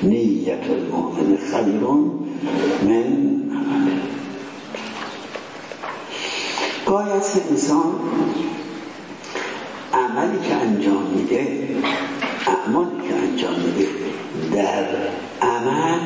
نیت المؤمن خیر من عمله. گاهی از انسان عملی که انجام میده، اعمالی که انجام میده، در عمل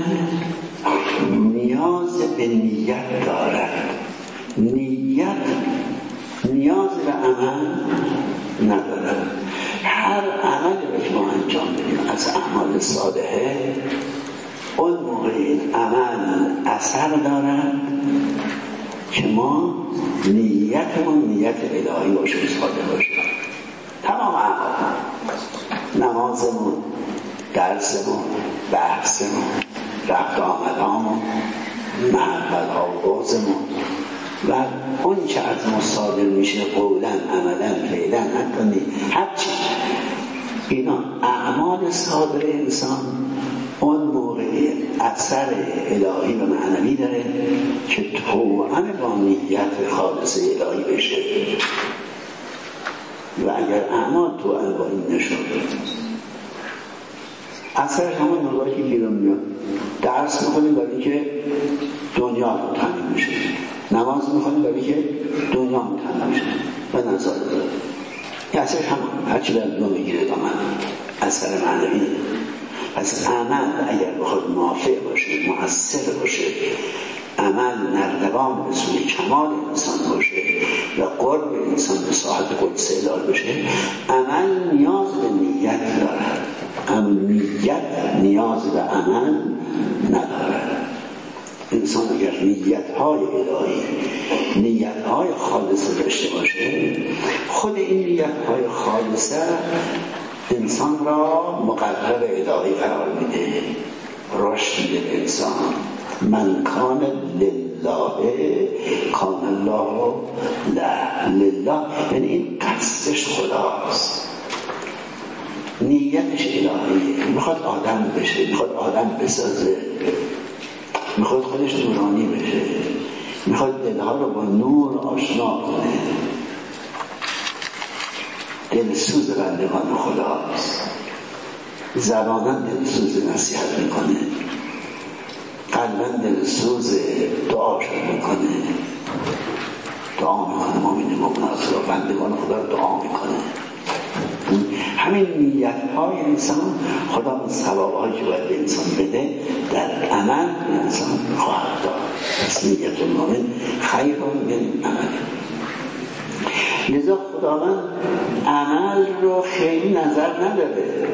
نیاز به نیت دارد. نیت نیاز به عمل ندارد. هر عملی که ما انجام بدیم از اعمال صالحه، اون موقع این عمل اثر دارد که ما نیتمون نیت الهی باشه، صادق باشه. تمام اعمال، نمازمون، درسمون، بحثمون، رفت آمدامون، محبت ها و بغضمون و اون که از ما صادر میشه قولا، عملا، فعلا، حتی هرچی، اینا اعمال صادر انسان اون موقعی اثر الهی و معنوی داره که طوعاً با نیت خالص الهی بشه. و اگر اعمال طوعاً با این نشد، اثرش همون نگاهی که گیرم میاد. درس میخونیم برای که دنیا تامین میشه، نماز میخونیم برای که دنیا تامین میشه و نظر داره. این اثرش همون، هرچی در دنیا میگیره دامن اثر معنوی. پس عمل اگر بخواد نافع باشه، مؤثر باشه، عمل نردبان به سوی کمال انسان باشه و قرب انسان به صاحب قدس الهی بشه، عمل نیاز به نیت دارد. اما نیت نیاز به عمل ندارد. انسان اگر نیت‌های الهی، نیت‌های خالصه داشته باشه، خود این نیت‌های خالصه انسان را مقرب الهی قرار میده، رشد میده انسان. من کان لله کان الله لله، یعنی این قصدش خداست، نیتش الهیه. میخواد آدم بشه، میخواد آدم بسازه، میخواد خودش نورانی بشه، میخواد دلها رو با نور آشنا کنه. دلسوز بندگان خداست، زباناً دلسوز نصیحت میکنه، قلباً دلسوز دعاشو میکنه. دعا میکنه، مؤمن مؤمنات و بندگان خدا رو دعا میکنه. همین نیت‌های انسان خدا اون ثواب‌هایی که باید به انسان بده در عمل انسان خواهد داد. پس نیت المؤمن خیر من عمل. لذا خداوند عمل رو خیلی نظر نداره،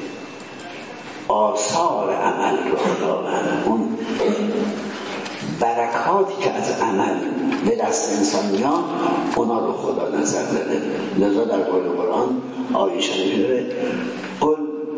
آثار عمل رو خداوند، اون برکاتی که از عمل به دست انسان میاد اونا رو خدا نظر داره. لذا در قرآن آیه شریفه داره قل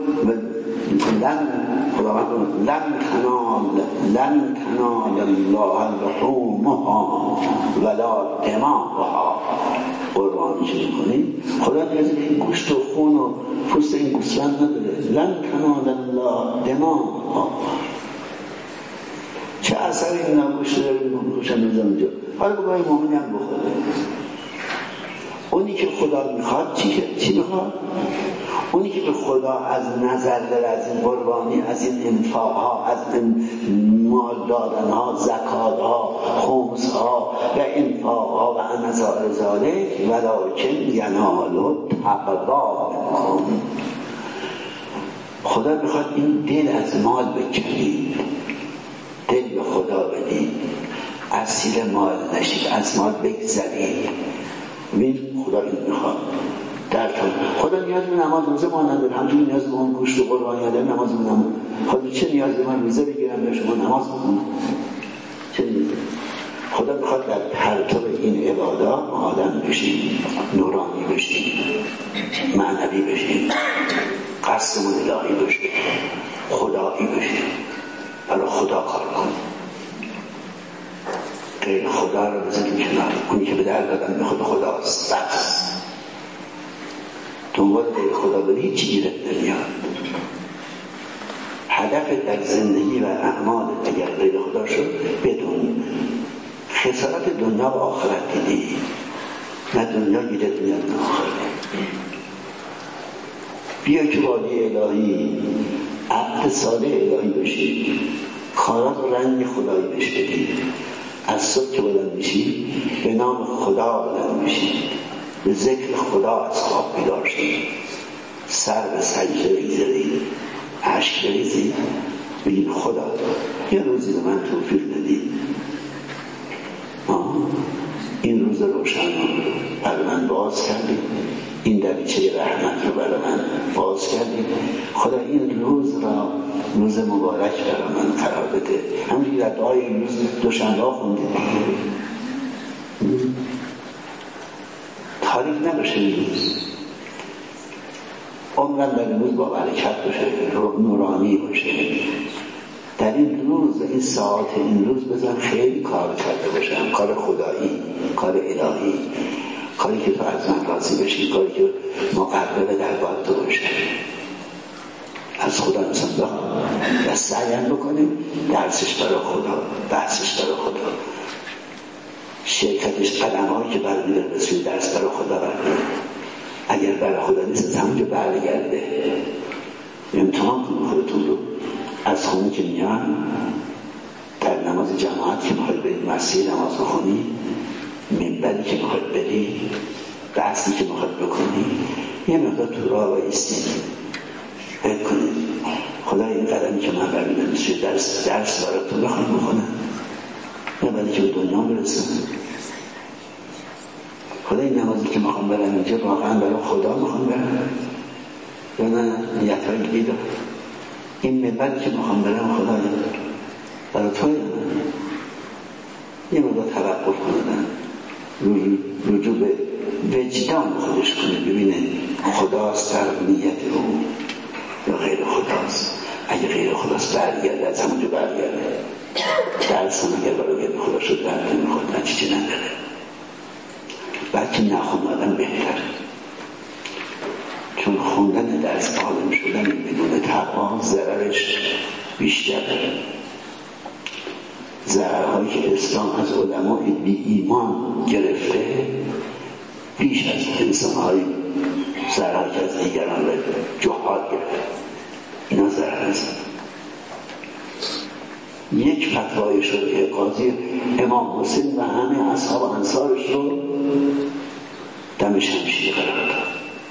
لن تنال الله لحومها ولا دماغها. قربانی که میکنیم خدا نیازی به این گوشت و خون و پوست این گوسفند نداره. لن تنال الله دماغها، چه اثری این نگوشت داره بگوشن بزن اونجا. حالا بگوی مومنی هم بخوره. اونی که خدا میخواد چی میخواد؟ اونی که به خدا از نظر داره، از این قربانی، از این انفاقها، از این مال دادنها، زکاتها، خمسها و انفاقها و انظار ذالک ولکن ینال تقوا منکم. خدا میخواد این دل از مال بکنید، دل به خدا بدید، اسیر مال نشید، از مال بگذرید. خدا این میخواد. خدا نیاز به نماز روزه ما نداره، همچنین نیاز به اون گوشت و قربانی نداره. نماز بخونم، خدا چه نیاز به من روزه بگیرم به شما نماز بخونم؟ چه نیاز؟ خدا میخواد در پرتو این عبادات آدم بشیم، نورانی بشیم، معنوی بشیم، قصدمون الهی بشیم، خدایی بشیم، برای خدا کار کنیم. غیر خدا رو بزنیم کنار. اونی که به در دادن به خود خداست. بس دنبال غیر خدا بری هیچی گیرت نمیاد. هدف در زندگی و اعمال اگر غیر خدا شد بدون خسارت دنیا و آخرت دیدی. نه دنیا گیرت میاد نه آخرت. بیا که وادی الهی عبد صالح الهی بشی، کارات رو رنگ خدایی بهش بدی. از صبح که بلند میشی به نام خدا بلند میشی، به ذکر خدا از خواب بیدار شی، سر به سجده بگذاری، اشک بریزی، بگید خدا یه روزی به من توفیق بدی، این روز روشن رو برای من باز کردی، این دریچه رحمت رو برای من باز کردی، خدا این روز را روز مبارک برای من قرار بده. همونجوری در دعای این روز دوشنبه خوندید تاریک نباشه این روز، عمرم در این روز با برکت باشه، نورانی باشه. در این روز، این ساعت این روز بزن خیلی کار کرده باشم، کار خدایی، کار الهی، کاری که تو از من راضی بشی، کاری که مقرب دربار تو باشه. از خدا مثلا و سعیم بکنیم درسش برای خدا، بحثش برای خدا، شرکتش قدم هایی که برمیداره بسید درس برای خدا برمیداره. اگر برای خدا نیست از همونجا برگرده. امتحان کنید خودتون رو. از خونه که میان در نماز جماعت که میخواید برید مسیح نماز بخونی، منبری که میخواید برید، بحثی که میخواید بکنی، یه مقدار تو راه بایستید فکر کنید خدا این قدمی که من برمیدارم بسید درس براتون بخواید بخونم، منبری که به دنیا برسم. خدا این نمازی که میخوام برم اینجا واقعا برای خدا میخوام برم یا نه نیت های دیگه دارم؟ این منبری که میخوام برم خدا برای توی من یه مقدار توقف کنه، رجوع به وجدان خودش کنه، ببینه خداست در نیت او یا غیر خداست. اگه غیر خداست برگرده، از همونجا برگرده. درس هم اگر برای غیر خدا شد درد نمیخواد، نتیجه نداره، بلکه نخوندن بهتر، چون خوندن درس عالم شدن بدون تقوا ضررش بیشتره. ضررهایی که اسلام از علمای بی ایمان گرفته بیش از انسانهای ضرر که از دیگران را جهاد گرفته. اینا ضرر هست. یک فتوای شده قاضی امام حسین و همه اصحاب و انصارش رو دم شمشیر قرار داد.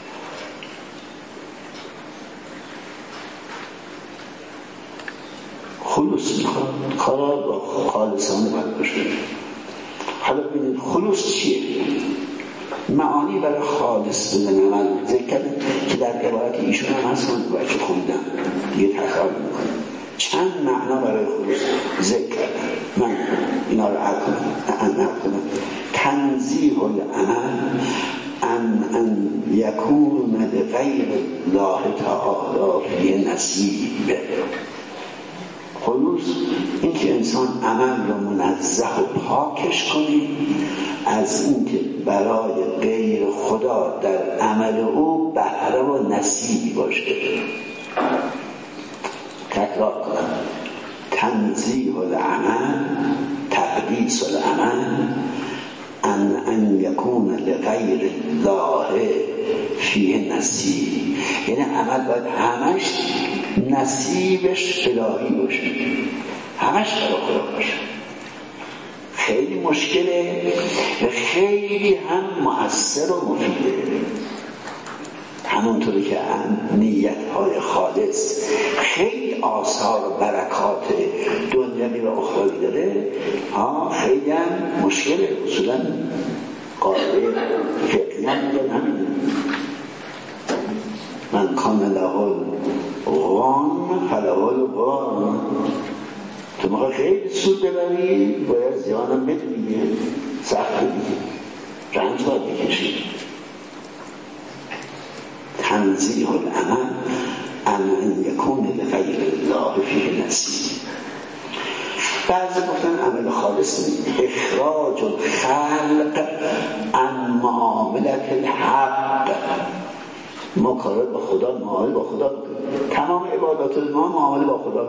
خلوص میخواد، کارا با خالصانه باید باشه. حالا ببینید خلوص چیه؟ معانی برای خالص بودن عمل ذکر کردن که در عبارت ایشون هم هست، من بچه خوندم دیگه تکرار میکنم. چند معنا برای خلوص ذکر کردن، من اینا رو عرض کنم. تنزیه العمل ان یکون لغیر الله تعالی فی نصیب. خلوص این که انسان عمل رو منزه و پاکش کنی از این که برای غیر خدا در عمل او بهره و نصیبی باشه. تکرار کنم، تنزیه العمل، تقدیس العمل ان یکون لغیر الله فیه نصیب. یعنی عمل باید همش نصیبش الهی باشه، همش برای خدا باشه. خیلی مشکله و خیلی هم مؤثر و مفیده. همونطوری که نیت‌های خالص خیلی آثار و برکات دنیوی و اخروی داره، خیلی هم مشکله. اصولا قاعده فقهی هم همینه، من کان له غان فله الغان. تو میخوای خیلی سود ببری باید زیانم بده دیگه، سخت دیگه، رنج باید بکشی. تنزیه العمل ان یکون لغیر الله فیه نصیب. بعضی گفتن عمل خالص اخراج الخلق عن معاملت الحق. ما کار با خدا، معامله با خدا، تمام عبادات ما معامله با خدا.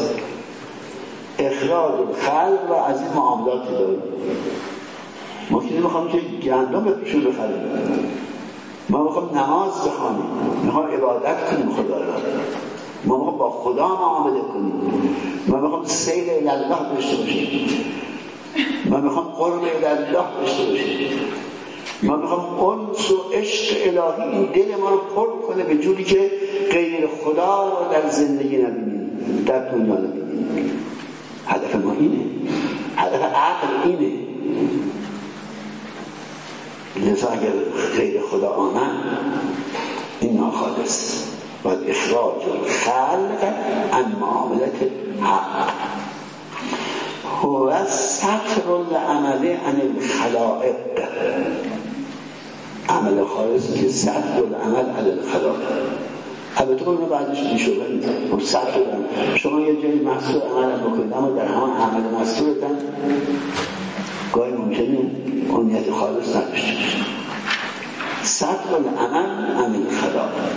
اخراج الخلق و از این معاملات داریم. ما که نمیخوام که گندم بپوشون بخریم، ما میخوام نماز بخوانیم، میخوام عبادت کنیم خدا را. ما میخوام با خدا معامله کنیم، ما میخوام سیر الله داشته باشیم، ما میخوام قرب الله داشته باشیم، ما میخوام انس و عشق الهی این دل ما رو پر کنه به جوری که غیر خدا رو در زندگی نبینیم، در دنیا نبینیم. هدف ما اینه، هدف عقل اینه. لذا اگر غیر خدا آمد این ناخالص، باید اخراج الخلق عن معاملت حق. هو سطر العمل عن الخلائق، عمل خالص که سطر العمل عن الخلائق. البته اون رو بعدش میشوره اون سطر العمل. شما یه جایی محصول عمل بکنید اما در همان عمل محصولتن گاهی ممکنه اون نیت خالص نداشته باشه. سطر العمل عن الخلائق.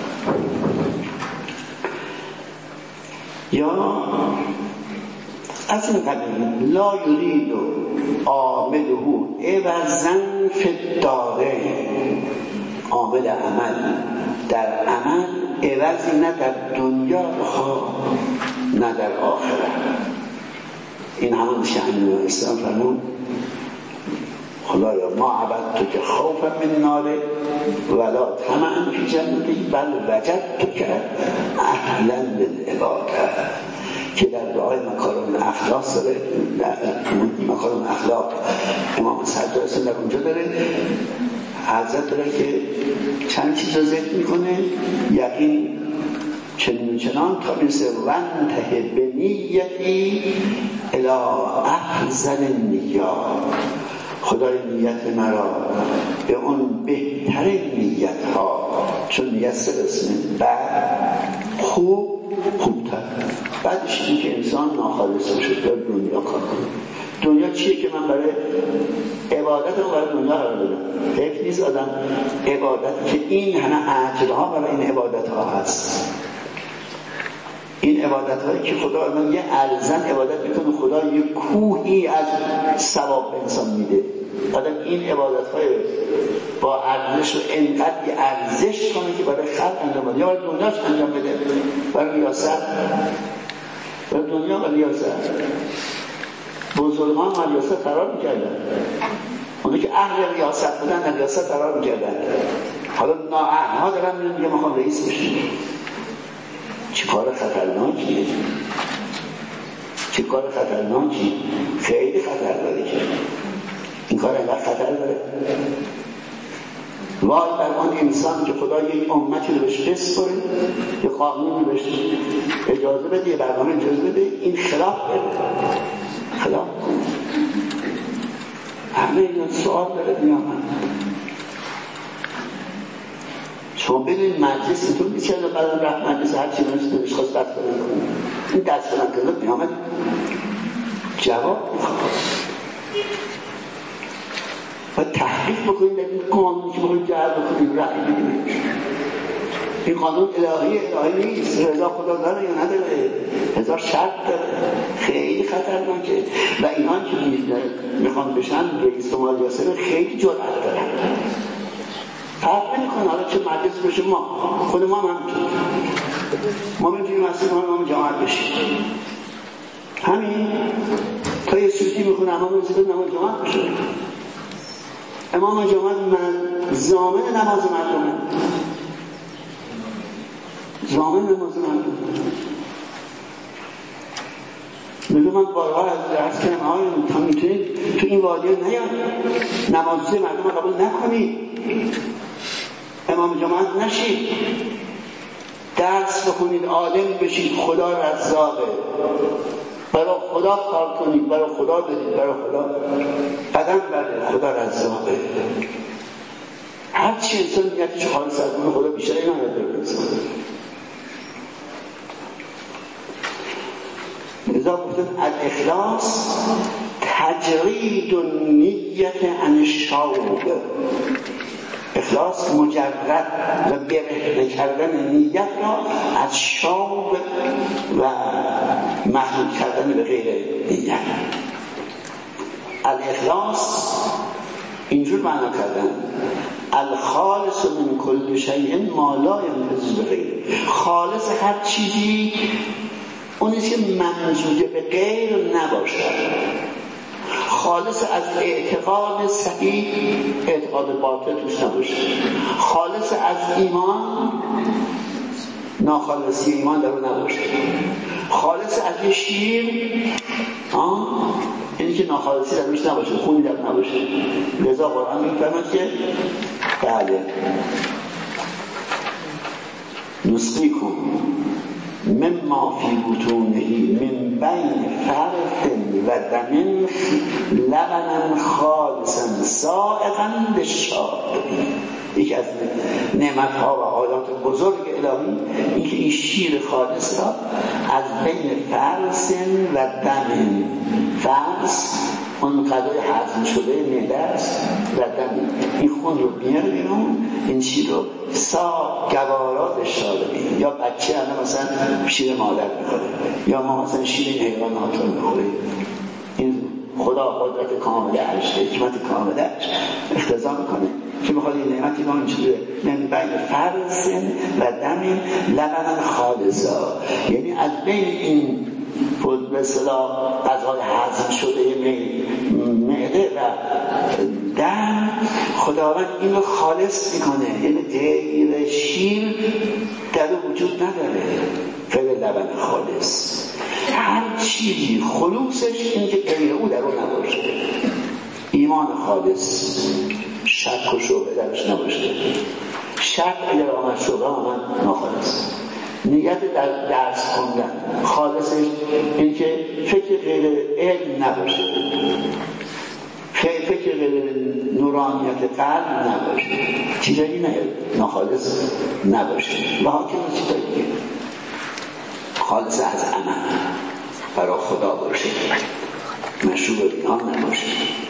یا از این قبیل لا یرید عامله عوضا فی الدارین، عامل عمل در عمل عوضی نه در دنیا نه در آخرت. این همان شأن اسلام فرمود خدایا ما عبدت که خوفا من ناره ولا طمعا فی جنتی بل وجدت که اهلا للعباده، که در دعای مکارم الاخلاق داره، مکارم الاخلاق امام صدر رسول در اونجا داره حضرت داره که چند چیز رو ذکر میکنه. یقین چنین چنان تا میرسه وانتهی به نیتی الی احسن نیات، خدای نیت مرا به اون بهترین نیت ها، چون نیت سه قسمه، بعد خوبتر. بعدش این که انسان ناخالص باشه در دنیا کار کنه. دنیا چیه که من برای عبادت رو برای دنیا قرار بدم؟ حیف نیست آدم عبادت که این همه اجرها برای این عبادت ها هست، این عبادت هایی که خدا من یه ارزن عبادت میکنه، خدا یه کوهی از ثواب به انسان میده. آدم این عبادت های با ارزش رو انقدر ارزش کنه که برای خلق انجام بده، یا برای دنیاش انجام بده، برای ریاست، برای دنیا و ریاست. بزرگان و ریاست قرار میکردن، اونی که اهل ریاست بودن ریاست قرار میکردن. حالا نااهل‌ها دارن میگن میگه میخوام رئیس بشیم. چه کار خطرناکیه، چه کار خطرناکی، خیلی خطر داره که این کار اینقدر خطر داره. وای بر آن انسان که خدا یک امتی رو بهش بسپره، یه قانون رو بهش اجازه بده، یه برنامه اجازه بده، این خلاف خلاف همه این سوال داره میامن. شما بدونید مجلس اینطور بیچه رو بعدم رفت مجلس هرچی نوشته بهش خواست دست کنه، این دست کنم که میامد جواب میخواد و تحقیق بکنید در این قانون که بخواید جهر بکنید رأی بگیرید. این قانون الهی نیست، رضا خدا داره یا نداره، هزار شرط داره، خیلی خطرناکه. و اینا که میخوان بشن رئیس جمهور ریاست خیلی جرأت دارن. فرق نمیکنه حالا چه مجلس بشه، ما خود ما هم همینطور، ما میتونیم مسئول ما جماعت بشیم، همین تا یه سوتی میخونه امام رسید نماز جماعت بشه. امام جماعت ضامن نماز مردمه، ضامن نماز مردمه. میگه من بارها از درس کنم آقایون تا میتونید تو این وادیه نیاد نمازی مردم قبول نکنید، امام جماعت نشید، درس بخونید، عالم بشید، خدا رزاقه، برای خدا کار کنید، برای خدا بدید، برای خدا قدم برده، خدا رزاقه. هرچی انسان نیتش خالص از کنه خدا بیشتر اینا یاد داره انسان. لذا گفتن الاخلاص تجرید النیت عن الشوب، اخلاص مجرد و برهنه کردن نیت را از شوب و محدود کردن به غیر نیت. الاخلاص اینجور معنا کردن الخالص من کل شیء ما لا ينفذ به غیره، خالص هر چیزی اونیست که ممزوج به غیر نباشد. خالص از اعتقاد صحیح اعتقاد باطل توش نباشه. خالص از ایمان ناخالصی ایمان در اون نباشه. خالص از یه شیر اینی که ناخالصی درش نباشه، خونی در نباشه. لذا قرآن میفرماید که بله نسقیکم مما فی بطونه من بین فرث و دم لبنا خالصا سائغا للشاربین. یکی از نعمت‌ها و آیات بزرگ الهی این که این شیر خالص را از بین فرث و دم، فرث اون غذای هضم شده معده است و دم این خون رو میاره بیرون، این شیر رو گوارات شاربین. یا بچه الان مثلا شیر مادر میخوره یا ما مثلا شیر حیوانات رو میخوریم. این خدا قدرت کاملش، حکمت کاملش اختزا میکنه که میخواد این نعمتی ما اینجوره من بین فرث و دم لبنا خالصا، یعنی از بین این به اصطلاح غذای هضم شده معده و دم خداوند اینو خالص میکنه، یعنی غیر شیر در وجود نداره. فعل لبن خالص هر چیزی خلوصش این که غیر او در اون نباشه. ایمان خالص شک و شبهه درش نباشه. شک اگر آمد شبهه آمد ناخالص. نیت در درس خوندن خالصش این که فکر غیر علم نباشه، فکر غیر نورانیت قلب نباشه، چیزایی نه ناخالص نباشه. و حاکم چیزایی خالص از عمل برای خدا باشه، مشروع اینها نباشه.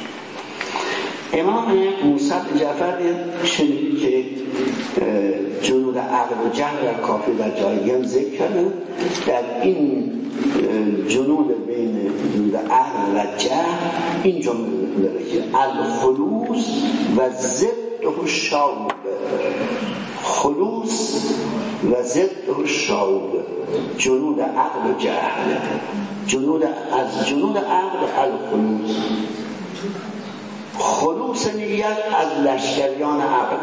امام موسی بن جعفر شنیدی که جنود عقل و جهل در کافی در جایی هم ذکر کردن. در این جنود بین جنود عقل و جهل این جمله داره که الخلوص و ضد الشعوب، خلوص و ضد الشعوب، جنود عقل و جهل. از جنود عقل الخلوص، خلوص نیت از لشکریان عقل،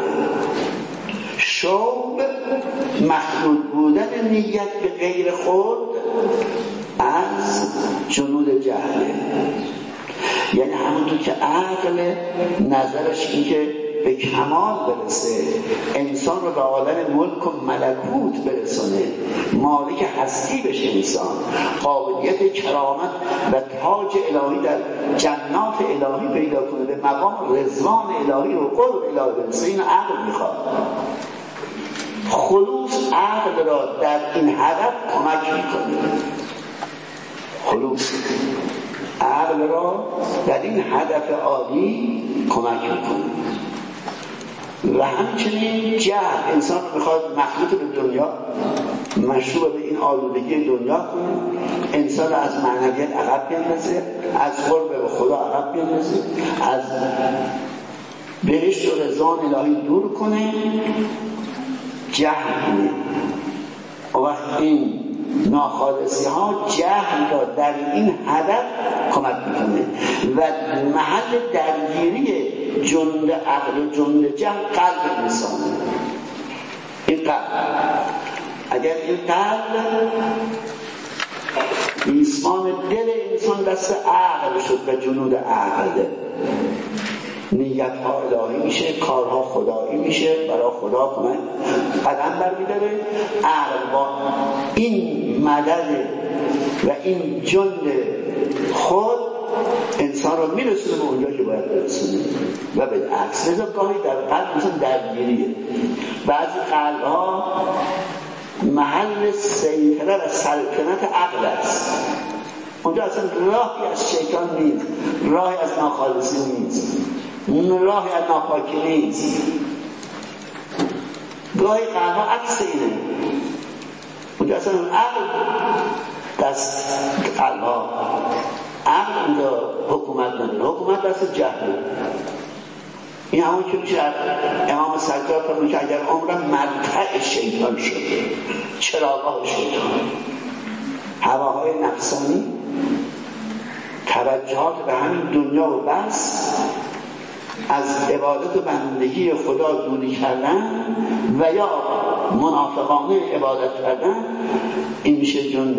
شعب مخلوط بودن نیت به غیر خود از جنود جهل. یعنی همونطور که عقل نظرش این که به کمال برسه، انسان رو به عالم ملک و ملکوت برسونه، مالک هستی بشه، انسان قابلیت کرامت و تاج الهی در جنات الهی پیدا کنه، به مقام رضوان الهی و قرب الهی برسه، این عقل میخواد. خلوص عقل را در این هدف کمک میکنه. خلوص عقل را در این هدف عالی کمک میکنه. و همچنین جهل انسان رو میخواد مخلوط به دنیا، مشروع به این آلودگی دنیا کنه، انسان رو از معنویت عقب بیندازه، از قرب به خدا عقب بیندازه، از بهشت و رضوان الهی دور کنه، جهل کنه. و وقت این ناخالصی ها جهل را در این هدف کمک میکنه و محل درگیری جند عقل و جند جهل قلب انسانه. این قلب، اگر این قلب ریسمان دل انسان دست عقل شد و جنود عقل، نیت ها الهی میشه، کارها خدایی میشه، برای خدا کنه قدم برمیداره. عقل با این مدد و این جند خود انسان رو میرسونه به اونجا که باید برسونه و بالعکس. لذا گاهی در قلب مثلا درگیریه. بعضی قلب ها محل سیطره و سلطنت عقل است، اونجا اصلا راهی از شیطان نیست، راهی از ناخالصی نیست، راهی از ناپاکی نیست. گاهی قلب ها عکس اینه، اونجا اصلا عقل دست قلب ها، عقل اونجا حکومت نداره، حکومت دست جهل. این همون که میشه امام سجاد فرمود که اگر عمرم مرتع شیطان شده، چراگاه شیطان، هواهای نفسانی، توجهات به همین دنیا و بس، از عبادت و بندگی خدا دوری کردن و یا منافقانه عبادت کردن، این میشه جند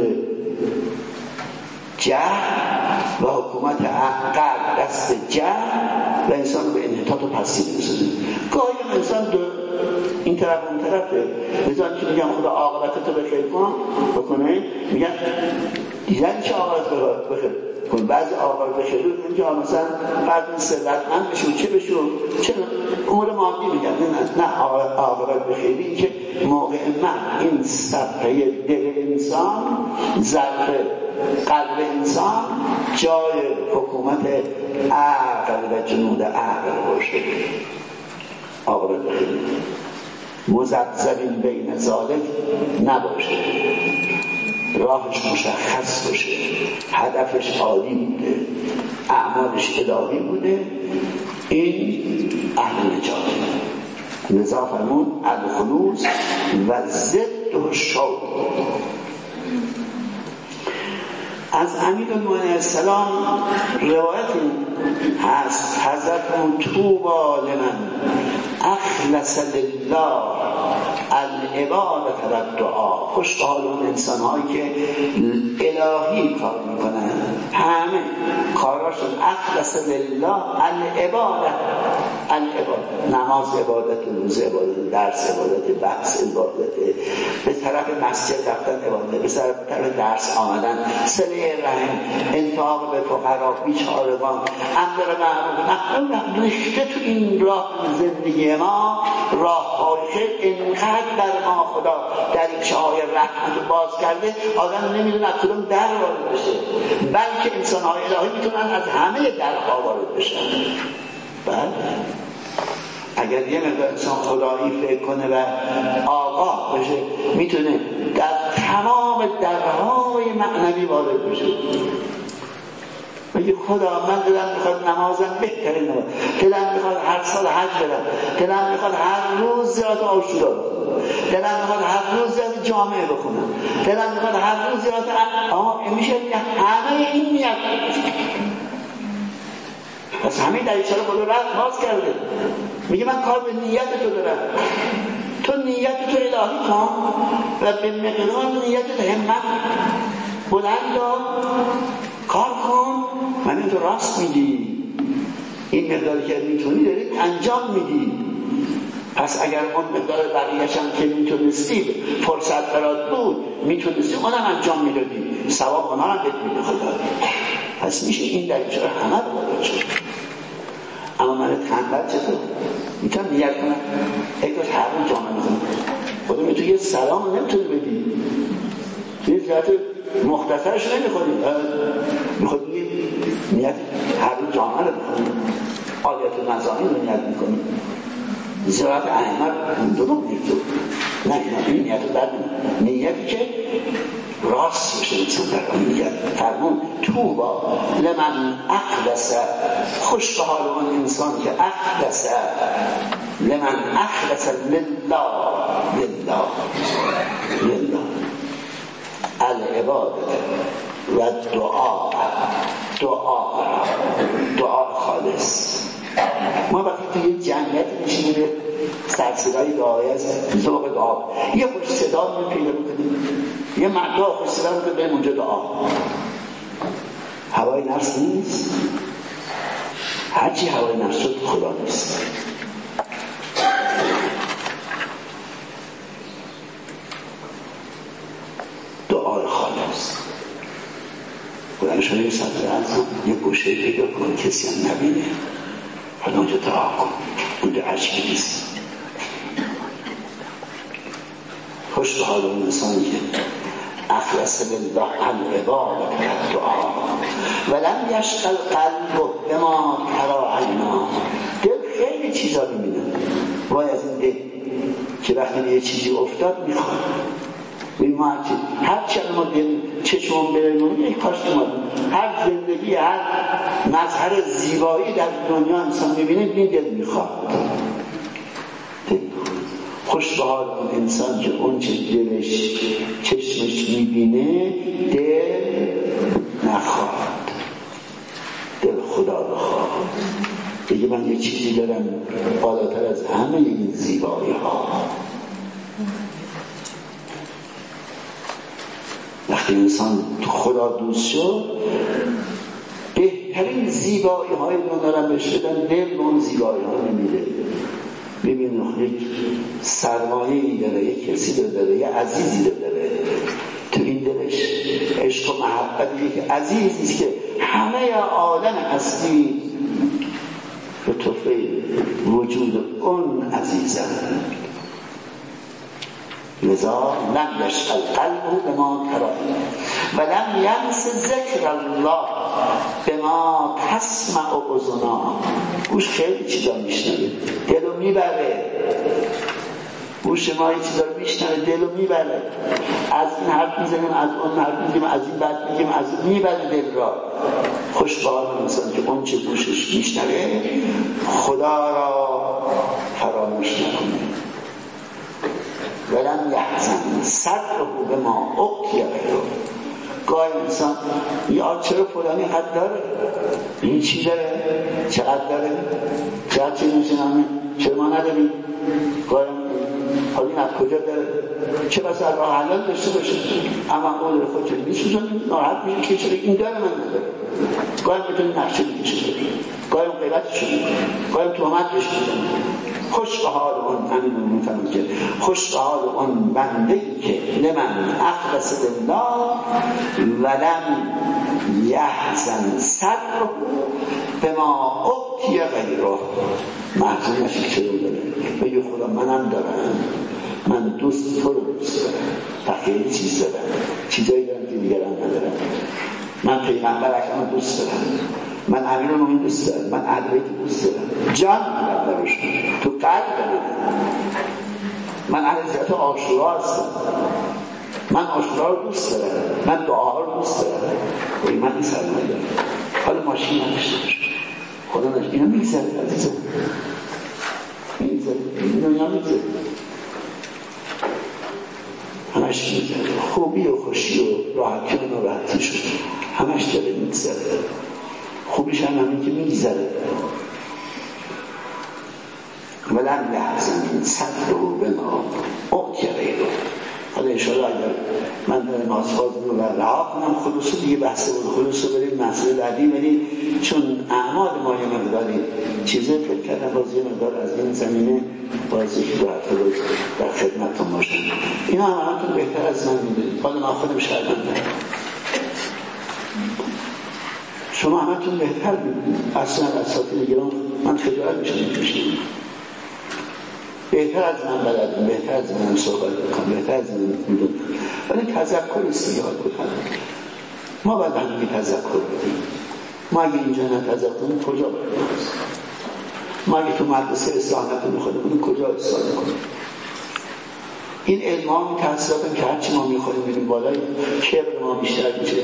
جهل و حکومت عقل دست جهل و انسان به انحطاط و پستی میرسونه. گاهی انسان این طرف اون طرفه، لذا که میگم خدا عاقبتتو بخیر بکنه، میگن دیدن چه عاقبت بخیر کن. بعضی عاقبت بخیر اینجا مثلا بعد ثروتمند بشو چه بشو چه امور مادی میگن، نه عاقبت بخیری این که موقع من این صفحه دل انسان، ظرف قلب انسان جای حکومت عقل و جنود عقل باشه. عاقبت بخیری مذبذبین بین ذالک نباشه، راهش مشخص باشه، هدفش عالی بوده، اعمالش الهی بوده، این اهل نجاته. لذا فرمود الخلوص و ضد و شوق. از امیرالمؤمنین السلام روایتی هست، حضرت طوبی لمن اخلص لله العبادة و الدعا. خوش به حال اون انسان هایی که الهی کار میکنن، همه کاراشون اخلص لله العبادة، نماز عبادت، روزه عبادت، درس عبادت، بحث عبادت، به طرف مسجد رفتن عبادت، به طرف درس آمدن، صله رحم، انفاق به فقرا، بیچارگان، امر معروف، نحن ریخته تو این راه زندگی ما، راه های خیر اینقدر در ما خدا دریچه های رحمت باز کرده، آدم نمیدونه از کدوم در وارد بشه، بلکه انسان های الهی میتونن از همه درها وارد بشن. بله، اگر یه مقدار انسان خدایی فکر کنه و آگاه بشه، میتونه در تمام درهای معنوی وارد بشه. بگی خدا من دلم میخواد نمازم بهترین نماز، دلم میخواد هر سال حج برم، دلم میخواد هر روز زیارت عاشورا بکنم، دلم میخواد هر روز زیارت جامعه بخونم، دلم میخواد هر روز زیارت میشه همه این نیت. پس همین دریچه رو خدا رفت باز کرده، میگه من کار به نیت تو دارم، تو نیت تو الهی کن و به مقدار نیت همت بلند کار کن. من این تو راست میگی، این مقداری که میتونی داری انجام میدی. پس اگر اون مقدار بقیه‌ش هم که میتونستی فرصت برات بود میتونستی اونم انجام میدادی، ثواب اونها هم بهت میده خدا. پس میشه این دریچه رو همه رو وارد شد. اما من تنبل چطور میتونم نیت کنم یک روز هر روز جامعه میزنم، خدا می تو یه سلام رو نمیتونی بدی، یه زیادت مختصرش نمیخوری، میخواد یه نیت هر روز جامعه رو بکنی، آیات مزامین رو نیت میکنی، زیارت ائمه دروغ نیست، نه این نیت رو در نیتی که راست بشه انسان در آن نیت. فرمون توبا لمن اخلص، خوش به حال اون انسان که اخلص، لمن اخلص لله العبادت و دعا خالص. ما وقتی توی جمعیت میشینیم سرسدای دعایی از ذوق دعا، یه خوش صدا رو پیدا میکنیم، یه مردم خوش صدا رو بریم اونجا دعا. هوای نفس نیست، هرچی هوای نفس شد خدا نیست. دعای خالص خدا شده صدر ازم یه گوشه پیدا کن کسی هم نبینه، حالا اونجا دعا کن، اونجا عشقی نیست. خوش به حال اون انسانی که اخلص لله العبادة و دعا ولم یشغل قلب بما تری عینا. دل خیلی چیزا میبینه، وای از این دل که وقتی یه چیزی افتاد میخواد، ما هرچی ما چشمون برمون یک کاش ما هر زندگی هر مظهر زیبایی در دنیا انسان میبینه دل میخواد. خوش به حال اون انسان که اون چه دلش چشمش میبینه دل نخواد، دل خدا بخواد. دیگه من یه چیزی دارم بالاتر از همه این زیبایی ها. وقتی انسان تو خدا دوست شد بهترین زیبایی های دنیا را بهش بدن، دل به اون زیبایی ها نمیده. ببین یک سرمایه‌ای داره، یک کسی داره، یک عزیزی داره، تو این دلش عشق و محبت یک عزیزی که همه عالم هستی به تحفه وجود اون عزیزم. لذا لم یشغل قلبه بما ترى و لم ینس ذکر الله بما تسمع اذناه. گوش خیلی چیزا میشنوه، دلو میبره. گوش ما این چیزا رو میشنوه، دلو میبره. از این حرف میزنیم، از اون حرف میزنیم، از این بد میگیم، از این میبره دل را. خوش به حال انسان که اون چه گوشش میشنوه خدا را فراموش نکنه. ولم یحزن صدره بما اعطی غیره. گاهی انسان یا چرا فلانی قد داره، این چی داره، چقدر داره، چقدر چی نشنامه، چرا ما نداریم. گاهی حالا این از کجا داره، چه بسا راه حلال داشته باشه اما اون رو خود چه میسوزن ناراحت میشه که چرا این داره من نداره. گاهی میتونی نقشه میکشه، گاهی غیبتش میکنه، گاهی تهمت بهش میزنه. خوش به حال اون همین میفهمید که خوش به حال اون بنده‌ای که لمن اخلص لله ولم یحزن صدره بما اعطی غیره. محزون نشه که چرا داره، بگه خدا منم دارم، من دوست تو رو دوست دارم، بقیه چیز دارم، چیزایی دارم که دیگران ندارم. من پیغمبر اکرم دوست دارم، من امیرالمومنین دوست دارم، من اهل بیت دوست دارم، جان میدم براشون تو قلب من اهل زیارت عاشورا هستم، من عاشورا رو دوست دارم، من دعاها رو دوست دارم. ولی من این سرمایه دارم، حالا ماشین نداشته باشه خدا نشد اینا میگذره عزیزم، میگذره این دنیا میگذره، همش میگذره. خوبی و خوشی و راحتی و ناراحتی شد همش داره میگذره. خوبیش هم همین که میگذره. ولم یحزن صدره بما اعطی غیره. حالا انشاءالله اگر من نمازخواز رو رها کنم خلوص دیگه بحث خلوص رو بریم مسئله بعدی، ولی چون اعمال ما یه مقداری چیزه فکر کردم باز یه مقدار از این زمینه باز یکی دو هفته روز در خدمتتون باشم. اینا همتون بهتر از من میدونید، حالا من خودم شرمنده، شما همتون بهتر میدونید. اصلا اساتید گرام من خجالت میشم میکشیم، بهتر از من بلدم، بهتر از من صحبت بکنم، بهتر از من میدونم، ولی تذکر استیاد بکنم. ما باید همین تذکر بدیم. ما اگه اینجا نتذکر کنیم کجا باید بکنیم؟ ما اگه تو مدرسه اصلاح نکنیم خودمون کجا اصلاح کنیم؟ این علم ها می تحصیلاتم که هرچی ما میخوریم میریم بالای کبر ما بیشتر میشه،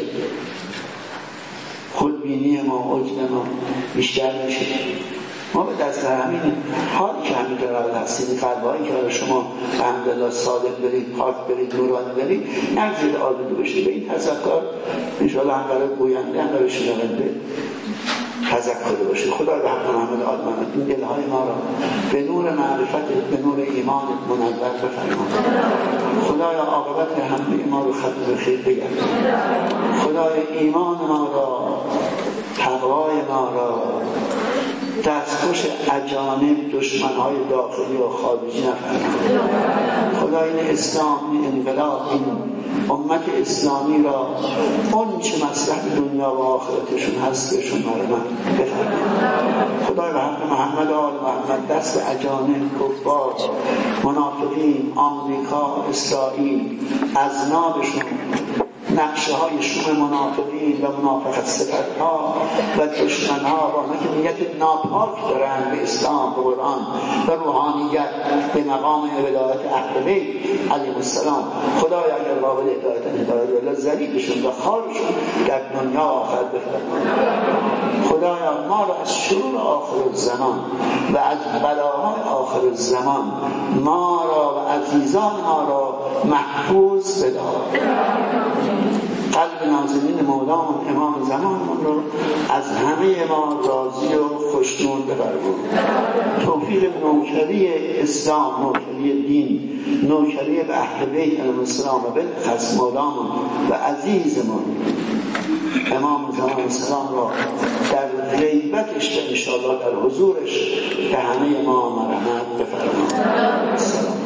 خودبینی ما عجب ما بیشتر میشه. ما به دست همین حالی که همین قرار هستیم، قلبهایی که شما الحمدلله صادق برید، پاک برید، نورانی برید، نگذارید آلوده بشید. به این تذکر انشاءالله هم برای گوینده هم برای شنونده تذکر باشه. خدا رحمت محمد آل محمد این دلهای ما را به نور معرفت، به نور ایمان منور بفرما. خدایا عاقبت همه ما رو ختم خیر بگردان. خدای ایمان ما را، تقوای ما را دستخوش اجانب دشمنهای داخلی و خارجی نفرما. خدا این اسلام، این انقلاب، این امت اسلامی را اون چه مصلحت دنیا و آخرتشون هست بهشون مرمت بفرما. خدا رحمت محمد آل محمد دست اجانب، کفار، منافقین، آمریکا، اسرائیل، اذنابشون نقشه های شوم منافقین و منافقت صفتها و دشمنها و آنها که نیت ناپاک دارند به اسلام، به قرآن و روحانیت، به مقام ولایت اهل بیت علیهم السلام، خدای اگر قابل هدایت ولی ذلیلشون و خارشون در دنیا آخر بفرمان. خدایا ما را از شرور آخر الزمان و از بلاهای آخر الزمان ما را و عزیزان ما را محفوظ بدار. قلب نازنین مولامون امام زمانمون رو از همه ما راضی و خوشنود بفرمون. توفیق نوکری اسلام، نوکری دین، نوکری به اهل بیت علیهم السلام و بالخص مولامون و عزیزمون امام زمان السلام را در غیبتش و انشاءالله در حضورش به همه ما مرحمت بفرمون.